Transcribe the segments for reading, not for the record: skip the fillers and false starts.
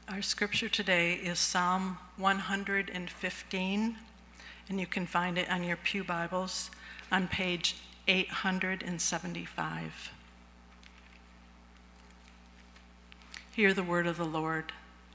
Our scripture today is Psalm 115, and you can find it on your pew Bibles on page 875. Hear the word of the Lord.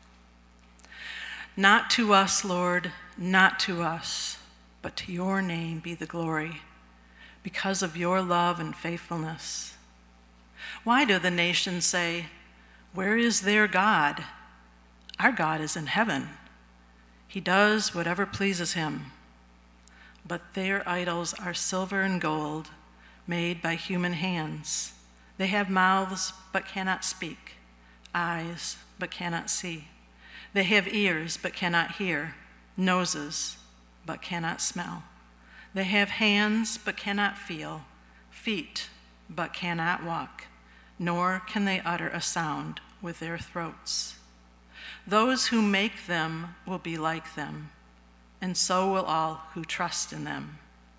Not to us, Lord, not to us, but to your name be the glory, because of your love and faithfulness. Why do the nations say, "Where is their God?" Our God is in heaven. He does whatever pleases him. But their idols are silver and gold, made by human hands. They have mouths but cannot speak, eyes but cannot see. They have ears but cannot hear, noses but cannot smell. They have hands but cannot feel, feet but cannot walk, nor can they utter a sound with their throats. Those who make them will be like them, and so will all who trust in them.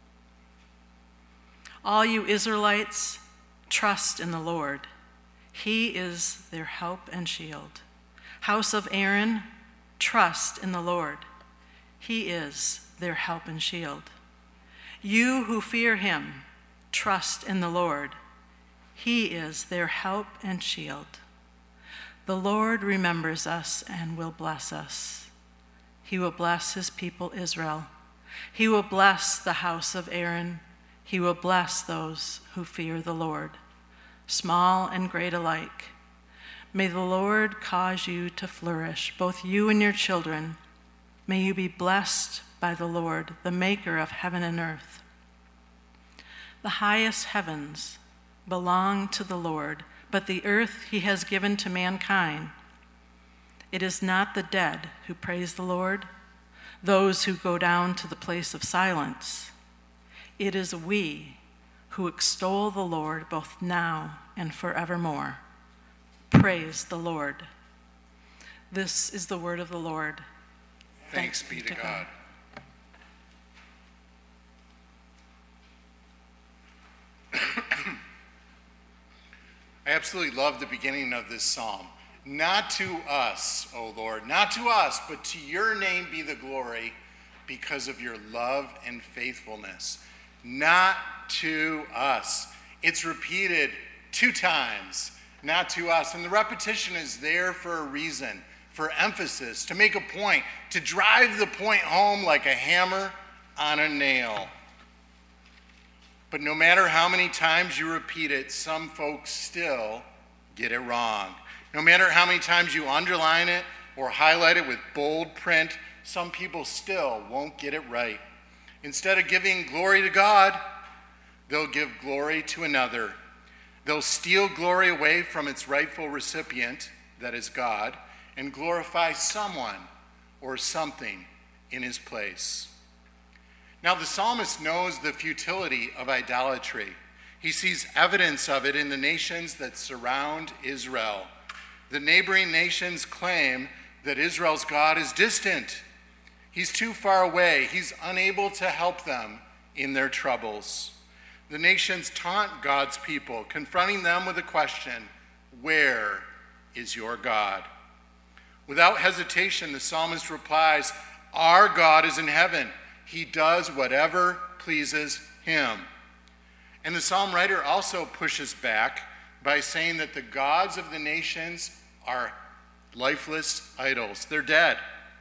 All you Israelites, trust in the Lord. He is their help and shield. House of Aaron, trust in the Lord. He is their help and shield. You who fear him, trust in the Lord. He is their help and shield. The Lord remembers us and will bless us. He will bless his people Israel. He will bless the house of Aaron. He will bless those who fear the Lord, small and great alike. May the Lord cause you to flourish, both you and your children. May you be blessed by the Lord, the maker of heaven and earth. The highest heavens belong to the Lord, but the earth he has given to mankind. It is not the dead who praise the Lord, those who go down to the place of silence. It is we who extol the Lord both now and forevermore. Praise the Lord. This is the word of the Lord. Thanks be to God. I absolutely love the beginning of this psalm. Not to us, O Lord, not to us, but to your name be the glory because of your love and faithfulness. Not to us. It's repeated 2 times, not to us. And the repetition is there for a reason, for emphasis, to make a point, to drive the point home like a hammer on a nail. But no matter how many times you repeat it, some folks still get it wrong. No matter how many times you underline it or highlight it with bold print, some people still won't get it right. Instead of giving glory to God, they'll give glory to another. They'll steal glory away from its rightful recipient, that is God, and glorify someone or something in his place. Now, the psalmist knows the futility of idolatry. He sees evidence of it in the nations that surround Israel. The neighboring nations claim that Israel's God is distant. He's too far away. He's unable to help them in their troubles. The nations taunt God's people, confronting them with the question, "Where is your God?" Without hesitation, the psalmist replies, "Our God is in heaven. He does whatever pleases him." And the psalm writer also pushes back by saying that the gods of the nations are lifeless idols. They're dead.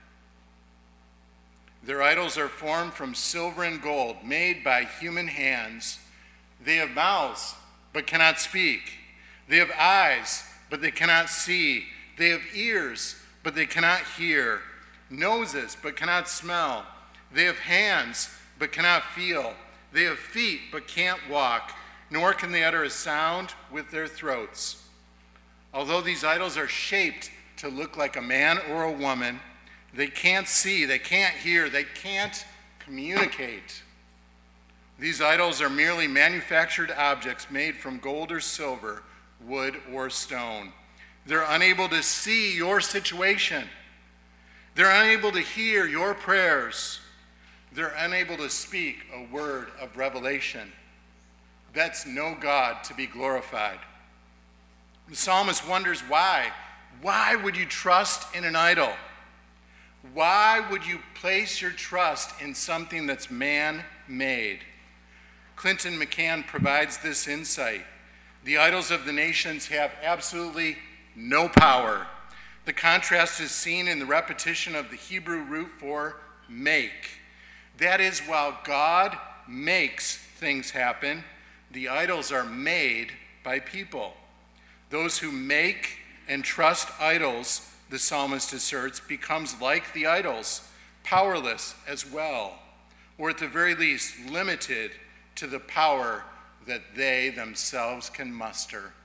Their idols are formed from silver and gold, made by human hands. They have mouths, but cannot speak. They have eyes, but they cannot see. They have ears, but they cannot hear. Noses, but cannot smell. They have hands, but cannot feel. They have feet, but can't walk, nor can they utter a sound with their throats. Although these idols are shaped to look like a man or a woman, they can't see, they can't hear, they can't communicate. These idols are merely manufactured objects made from gold or silver, wood or stone. They're unable to see your situation. They're unable to hear your prayers. They're unable to speak a word of revelation. That's no God to be glorified. The psalmist wonders why. Why would you trust in an idol? Why would you place your trust in something that's man-made? Clinton McCann provides this insight. The idols of the nations have absolutely no power. The contrast is seen in the repetition of the Hebrew root for make. That is, while God makes things happen, the idols are made by people. Those who make and trust idols, the psalmist asserts, becomes like the idols, powerless as well, or at the very least limited to the power that they themselves can muster.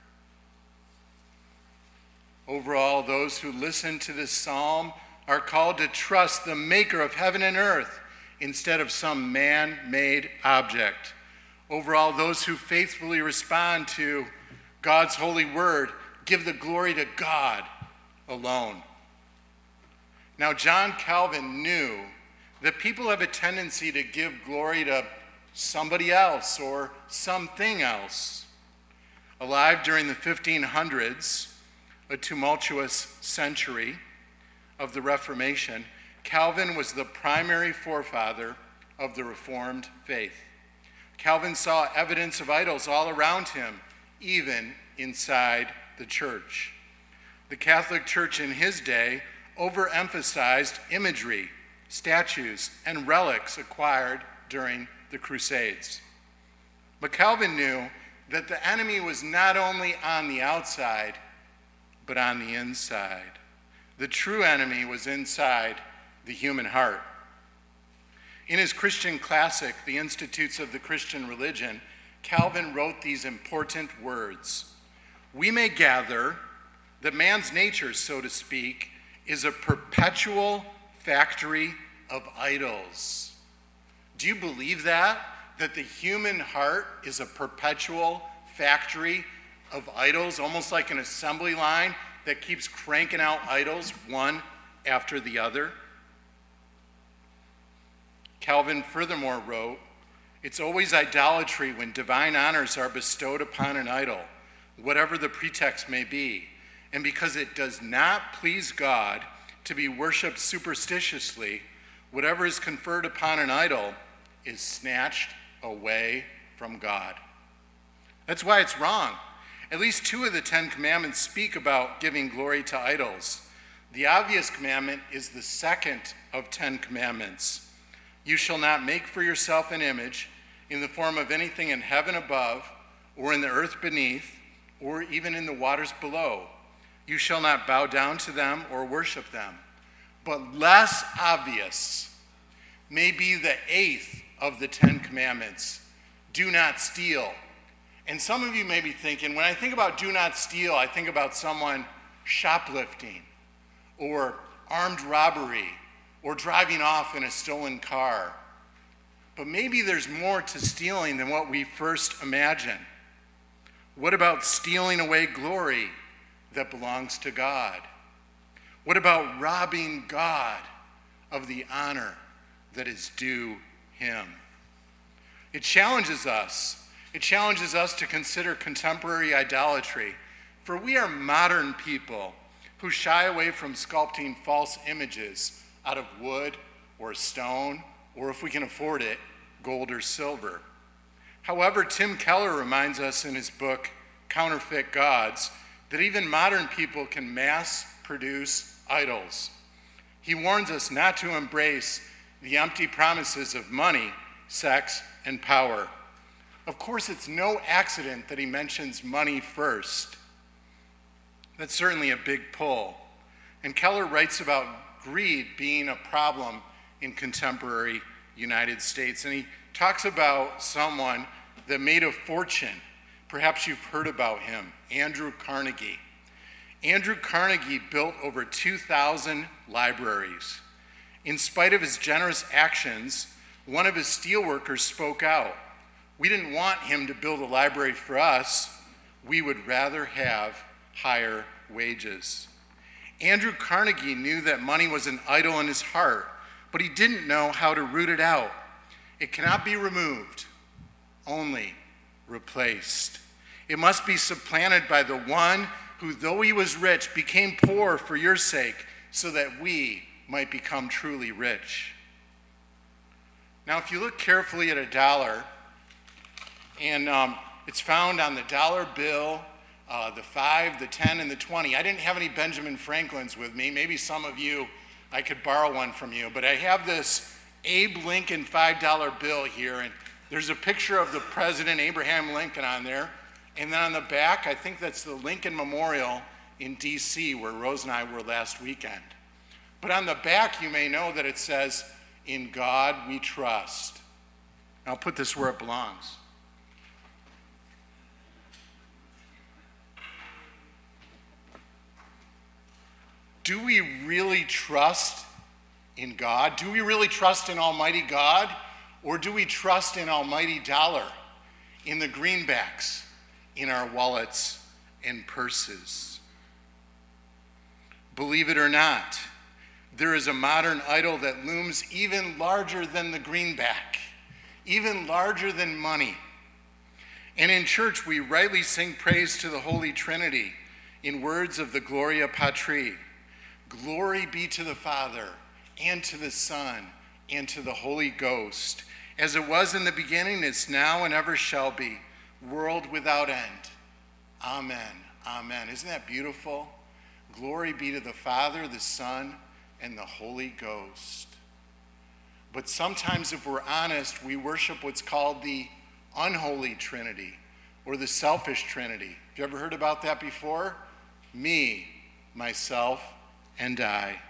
Overall, those who listen to this psalm are called to trust the maker of heaven and earth instead of some man-made object. Overall, those who faithfully respond to God's holy word give the glory to God alone. Now, John Calvin knew that people have a tendency to give glory to somebody else or something else. Alive during the 1500s, a tumultuous century of the Reformation, Calvin was the primary forefather of the Reformed faith. Calvin saw evidence of idols all around him, even inside the church. The Catholic Church in his day overemphasized imagery, statues, and relics acquired during the Crusades. But Calvin knew that the enemy was not only on the outside, but on the inside. The true enemy was inside the human heart. In his Christian classic, The Institutes of the Christian Religion, Calvin wrote these important words: "We may gather that man's nature, so to speak, is a perpetual factory of idols." Do you believe that? That the human heart is a perpetual factory of idols, almost like an assembly line that keeps cranking out idols one after the other? Calvin furthermore wrote, "It's always idolatry when divine honors are bestowed upon an idol, whatever the pretext may be. And because it does not please God to be worshipped superstitiously, whatever is conferred upon an idol is snatched away from God." That's why it's wrong. At least 2 of the 10 commandments speak about giving glory to idols. The obvious commandment is the second of 10 commandments. "You shall not make for yourself an image in the form of anything in heaven above, or in the earth beneath, or even in the waters below. You shall not bow down to them or worship them." But less obvious may be the 8th of the 10 commandments: "Do not steal." And some of you may be thinking, when I think about do not steal, I think about someone shoplifting, or armed robbery, or driving off in a stolen car. But maybe there's more to stealing than what we first imagine. What about stealing away glory that belongs to God? What about robbing God of the honor that is due him? It challenges us. It challenges us to consider contemporary idolatry, for we are modern people who shy away from sculpting false images out of wood or stone, or if we can afford it, gold or silver. However, Tim Keller reminds us in his book, Counterfeit Gods, that even modern people can mass produce idols. He warns us not to embrace the empty promises of money, sex, and power. Of course, it's no accident that he mentions money first. That's certainly a big pull. And Keller writes about greed being a problem in contemporary United States. And he talks about someone that made a fortune. Perhaps you've heard about him, Andrew Carnegie. Andrew Carnegie built over 2,000 libraries. In spite of his generous actions, one of his steelworkers spoke out. "We didn't want him to build a library for us. We would rather have higher wages." Andrew Carnegie knew that money was an idol in his heart, but he didn't know how to root it out. It cannot be removed, only replaced. It must be supplanted by the one who, though he was rich, became poor for your sake, so that we might become truly rich. Now, if you look carefully at a dollar, and it's found on the dollar bill, the 5, the 10, and the 20. I didn't have any Benjamin Franklins with me. Maybe some of you, I could borrow one from you. But I have this Abe Lincoln $5 bill here, and there's a picture of the President Abraham Lincoln on there. And then on the back, I think that's the Lincoln Memorial in D.C., where Rose and I were last weekend. But on the back, you may know that it says, "In God we trust." I'll put this where it belongs. Do we really trust in God? Do we really trust in Almighty God? Or do we trust in Almighty Dollar, in the greenbacks, in our wallets and purses? Believe it or not, there is a modern idol that looms even larger than the greenback, even larger than money. And in church, we rightly sing praise to the Holy Trinity in words of the Gloria Patri. Glory be to the Father, and to the Son, and to the Holy Ghost, as it was in the beginning, is now, and ever shall be, world without end. Amen. Amen. Isn't that beautiful? Glory be to the Father, the Son, and the Holy Ghost. But sometimes, if we're honest, we worship what's called the unholy Trinity, or the selfish Trinity. Have you ever heard about that before? Me, myself, and I.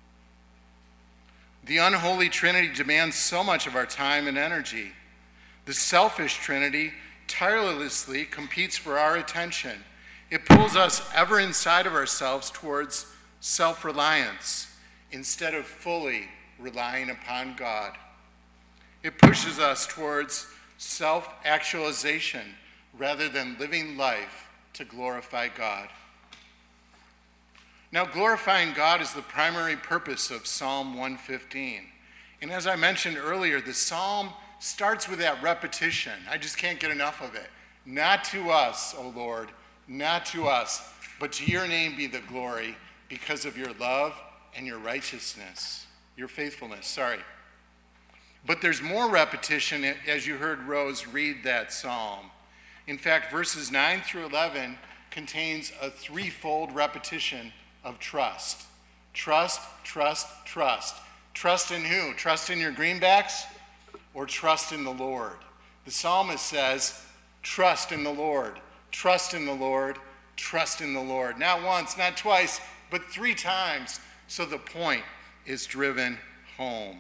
The unholy Trinity demands so much of our time and energy. The selfish Trinity tirelessly competes for our attention. It pulls us ever inside of ourselves towards self-reliance instead of fully relying upon God. It pushes us towards self-actualization rather than living life to glorify God. Now, glorifying God is the primary purpose of Psalm 115. And as I mentioned earlier, the psalm starts with that repetition. I just can't get enough of it. Not to us, O Lord, not to us, but to your name be the glory because of your love and your righteousness, your faithfulness, But there's more repetition as you heard Rose read that psalm. In fact, verses 9 through 11 contains a threefold repetition of trust. Trust, trust, trust. Trust in who? Trust in your greenbacks or trust in the Lord? The psalmist says, trust in the Lord, trust in the Lord, trust in the Lord. Not once, not twice, but 3 times, so the point is driven home.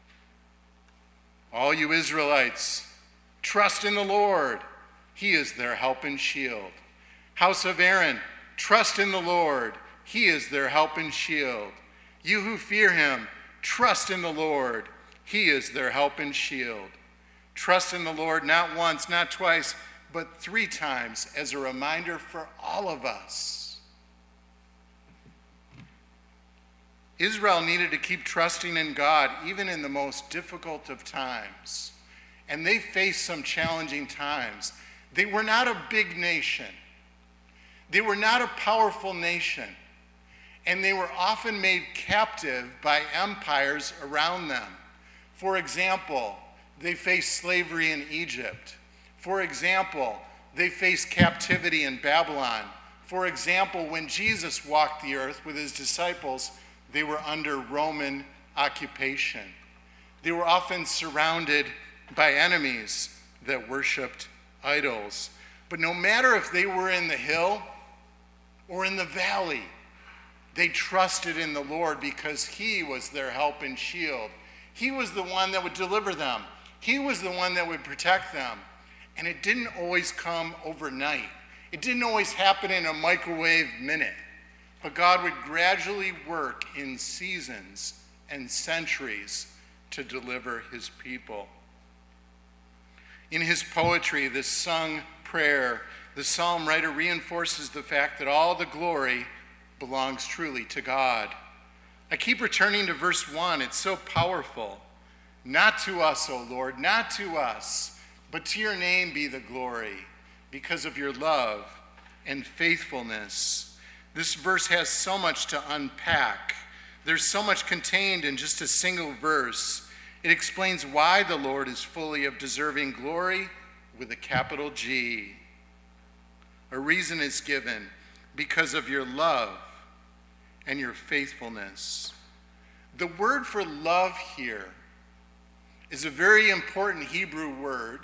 All you Israelites, trust in the Lord. He is their help and shield. House of Aaron, trust in the Lord. He is their help and shield. You who fear him, trust in the Lord. He is their help and shield. Trust in the Lord not once, not twice, but 3 times as a reminder for all of us. Israel needed to keep trusting in God even in the most difficult of times. And they faced some challenging times. They were not a big nation. They were not a powerful nation. And they were often made captive by empires around them. For example, they faced slavery in Egypt. For example, they faced captivity in Babylon. For example, when Jesus walked the earth with his disciples, they were under Roman occupation. They were often surrounded by enemies that worshiped idols. But no matter if they were in the hill or in the valley, they trusted in the Lord because he was their help and shield. He was the one that would deliver them. He was the one that would protect them. And it didn't always come overnight. It didn't always happen in a microwave minute. But God would gradually work in seasons and centuries to deliver his people. In his poetry, this sung prayer, the psalm writer reinforces the fact that all the glory belongs truly to God. I keep returning to verse 1. It's so powerful. Not to us, O Lord, not to us, but to your name be the glory because of your love and faithfulness. This verse has so much to unpack. There's so much contained in just a single verse. It explains why the Lord is fully of deserving glory with a capital G. A reason is given because of your love and your faithfulness. The word for love here is a very important Hebrew word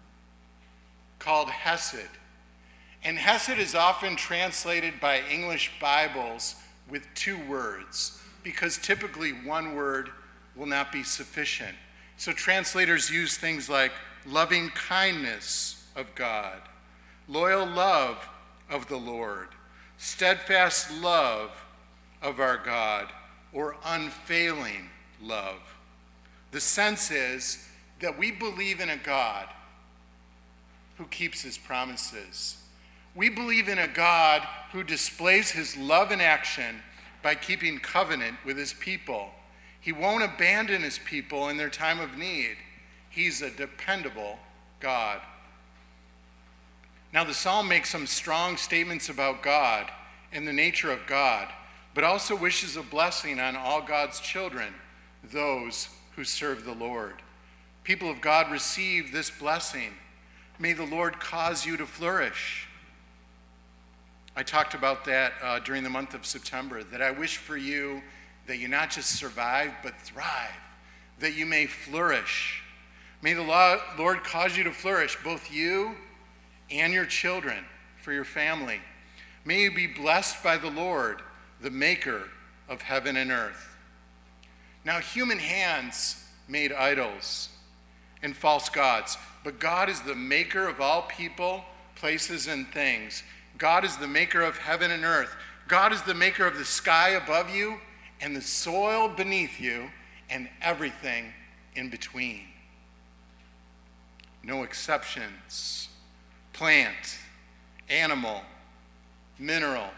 called hesed. And hesed is often translated by English Bibles with two words, because typically one word will not be sufficient. So translators use things like loving kindness of God, loyal love of the Lord, steadfast love of our God, or unfailing love. The sense is that we believe in a God who keeps his promises. We believe in a God who displays his love in action by keeping covenant with his people. He won't abandon his people in their time of need. He's a dependable God. Now, the psalm makes some strong statements about God and the nature of God, but also wishes a blessing on all God's children, those who serve the Lord. People of God, receive this blessing. May the Lord cause you to flourish. I talked about that during the month of September, that I wish for you that you not just survive, but thrive, that you may flourish. May the Lord cause you to flourish, both you and your children, for your family. May you be blessed by the Lord, the maker of heaven and earth. Now, human hands made idols and false gods, but God is the maker of all people, places, and things. God is the maker of heaven and earth. God is the maker of the sky above you and the soil beneath you and everything in between. No exceptions. Plant, animal, mineral.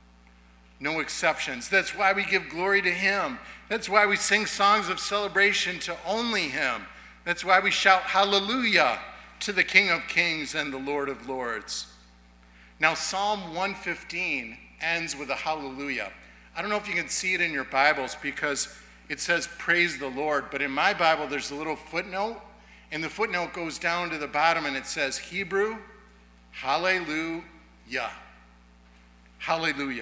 No exceptions. That's why we give glory to him. That's why we sing songs of celebration to only him. That's why we shout hallelujah to the King of Kings and the Lord of Lords. Now, Psalm 115 ends with a hallelujah. I don't know if you can see it in your Bibles because it says praise the Lord, but in my Bible there's a little footnote, and the footnote goes down to the bottom and it says Hebrew, hallelujah. Hallelujah.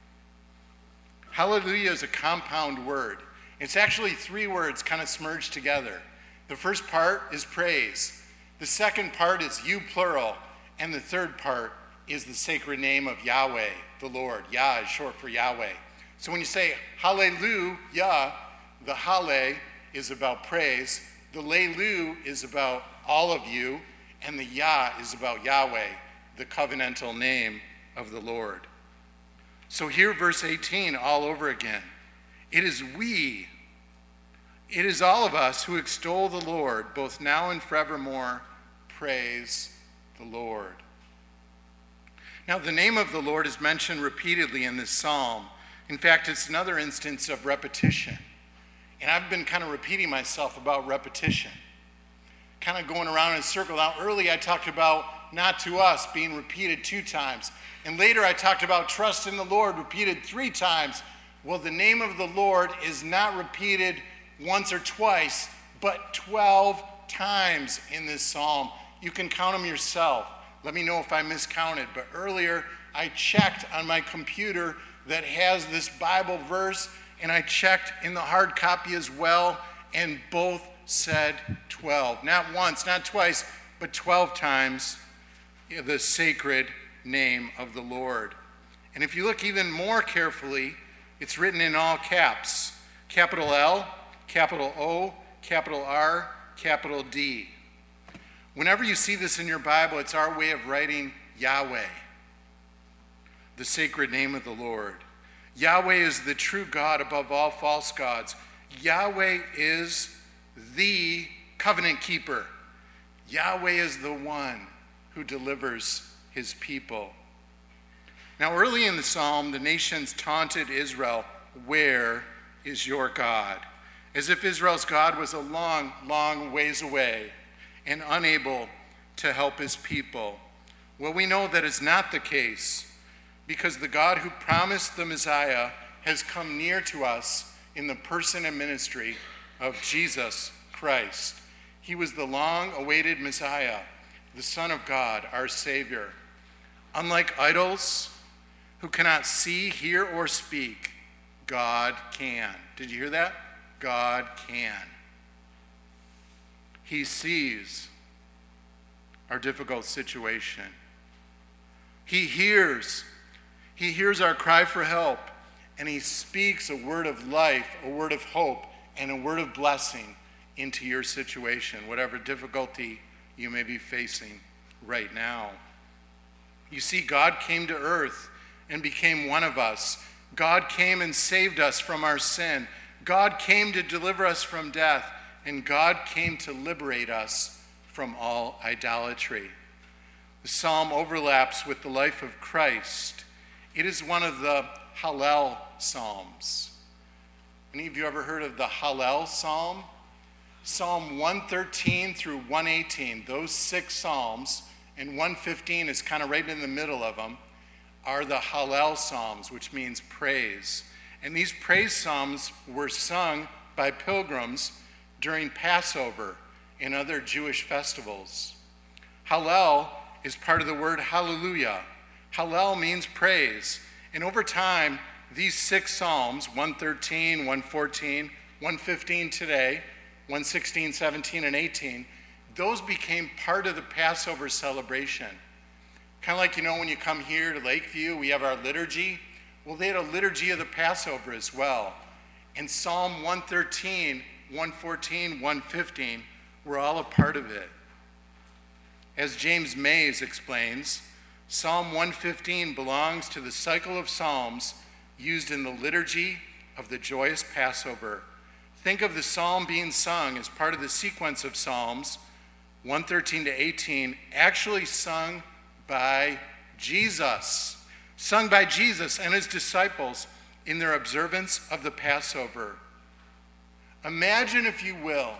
Hallelujah is a compound word. It's actually three words kind of smurged together. The first part is praise. The second part is you, plural. And the third part is the sacred name of Yahweh, the Lord. Yah is short for Yahweh. So when you say hallelujah, the hale is about praise, the leilu is about all of you, and the Yah is about Yahweh, the covenantal name of the Lord. So here, verse 18, all over again. It is we, it is all of us who extol the Lord, both now and forevermore. Praise the Lord. Now, the name of the Lord is mentioned repeatedly in this psalm. In fact, it's another instance of repetition. And I've been kind of repeating myself about repetition, kind of going around in a circle. Now, early I talked about not to us being repeated 2 times. And later I talked about trust in the Lord repeated 3 times. Well, the name of the Lord is not repeated once or twice, but 12 times in this psalm. You can count them yourself. Let me know if I miscounted. But earlier I checked on my computer that has this Bible verse, and I checked in the hard copy as well, and both said 12. Not once, not twice, but 12 times the sacred name of the Lord. And if you look even more carefully, it's written in all caps. Capital L, capital O, capital R, capital D. Whenever you see this in your Bible, it's our way of writing Yahweh, the sacred name of the Lord. Yahweh is the true God above all false gods. Yahweh is the covenant keeper. Yahweh is the one who delivers his people. Now, early in the psalm, the nations taunted Israel, "Where is your God?" As if Israel's God was a long, long ways away and unable to help his people. Well, we know that is not the case. because the God who promised the Messiah has come near to us in the person and ministry of Jesus Christ. He was the long-awaited Messiah, the Son of God, our Savior. Unlike idols who cannot see, hear, or speak, God can. Did you hear that? God can. He sees our difficult situation. He hears our cry for help, and he speaks a word of life, a word of hope, and a word of blessing into your situation, whatever difficulty you may be facing right now. You see, God came to earth and became one of us. God came and saved us from our sin. God came to deliver us from death, and God came to liberate us from all idolatry. The psalm overlaps with the life of Christ. It is one of the Hallel Psalms. Any of you ever heard of the Hallel Psalm? Psalm 113 through 118, those 6 psalms, and 115 is kind of right in the middle of them, are the Hallel Psalms, which means praise. And these praise psalms were sung by pilgrims during Passover and other Jewish festivals. Hallel is part of the word hallelujah. Hallel means praise. And over time, these 6 psalms, 113, 114, 115 today, 116, 17, and 18, those became part of the Passover celebration. Kind of like, when you come here to Lakeview, we have our liturgy. Well, they had a liturgy of the Passover as well. And Psalm 113, 114, 115 were all a part of it. As James Mays explains, Psalm 115 belongs to the cycle of psalms used in the liturgy of the joyous Passover. Think of the psalm being sung as part of the sequence of Psalms 113 to 18, actually sung by Jesus and his disciples in their observance of the Passover. Imagine, if you will,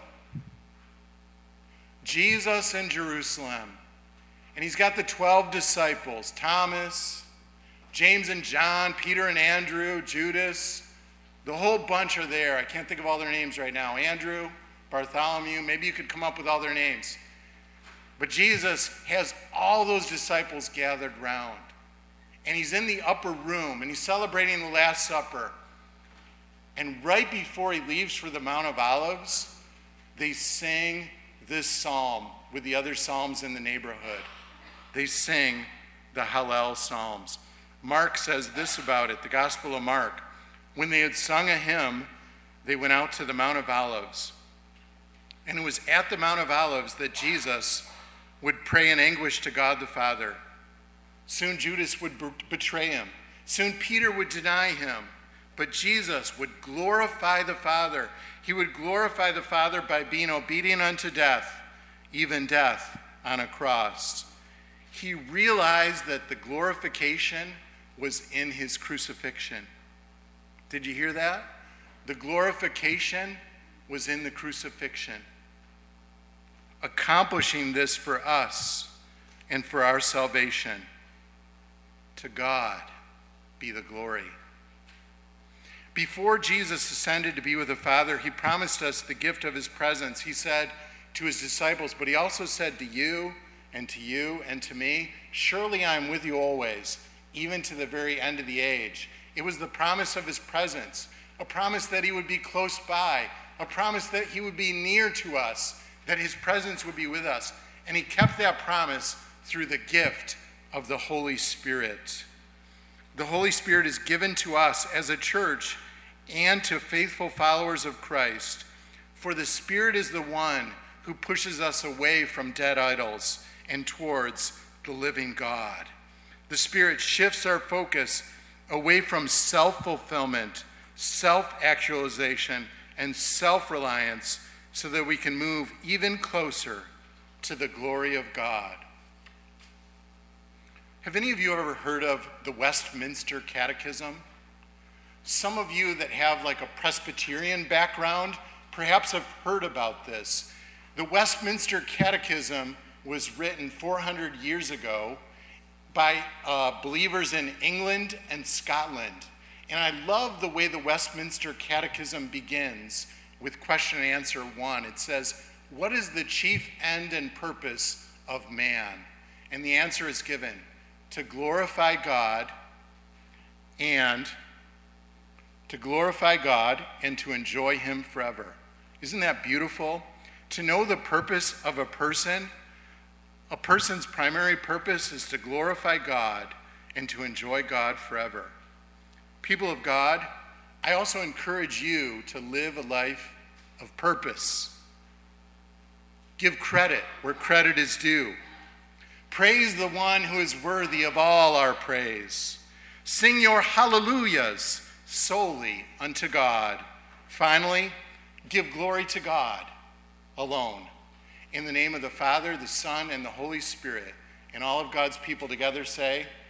Jesus in Jerusalem, and he's got the 12 disciples, Thomas, James and John, Peter and Andrew, Judas, the whole bunch are there. I can't think of all their names right now. Andrew, Bartholomew, maybe you could come up with all their names. But Jesus has all those disciples gathered round. And he's in the upper room, and he's celebrating the Last Supper. And right before he leaves for the Mount of Olives, they sing this psalm with the other psalms in the neighborhood. They sing the Hallel Psalms. Mark says this about it, the Gospel of Mark. When they had sung a hymn, they went out to the Mount of Olives. And it was at the Mount of Olives that Jesus would pray in anguish to God the Father. Soon Judas would betray him. Soon Peter would deny him. But Jesus would glorify the Father. He would glorify the Father by being obedient unto death, even death on a cross. He realized that the glorification was in his crucifixion. Did you hear that? The glorification was in the crucifixion. Accomplishing this for us and for our salvation. To God be the glory. Before Jesus ascended to be with the Father, he promised us the gift of his presence. He said to his disciples, but he also said to you and to you and to me, surely I am with you always, even to the very end of the age. It was the promise of his presence, a promise that he would be close by, a promise that he would be near to us, that his presence would be with us. And he kept that promise through the gift of the Holy Spirit. The Holy Spirit is given to us as a church and to faithful followers of Christ. For the Spirit is the one who pushes us away from dead idols and towards the living God. The Spirit shifts our focus away from self-fulfillment, self-actualization, and self-reliance so that we can move even closer to the glory of God. Have any of you ever heard of the Westminster Catechism? Some of you that have like a Presbyterian background perhaps have heard about this. The Westminster Catechism was written 400 years ago by believers in England and Scotland. And I love the way the Westminster Catechism begins with question and answer 1. It says, what is the chief end and purpose of man? And the answer is given, to glorify God and to enjoy him forever. Isn't that beautiful? To know the purpose of a person's primary purpose is to glorify God and to enjoy God forever. People of God, I also encourage you to live a life of purpose. Give credit where credit is due. Praise the one who is worthy of all our praise. Sing your hallelujahs solely unto God. Finally, give glory to God alone. In the name of the Father, the Son, and the Holy Spirit. And all of God's people together say,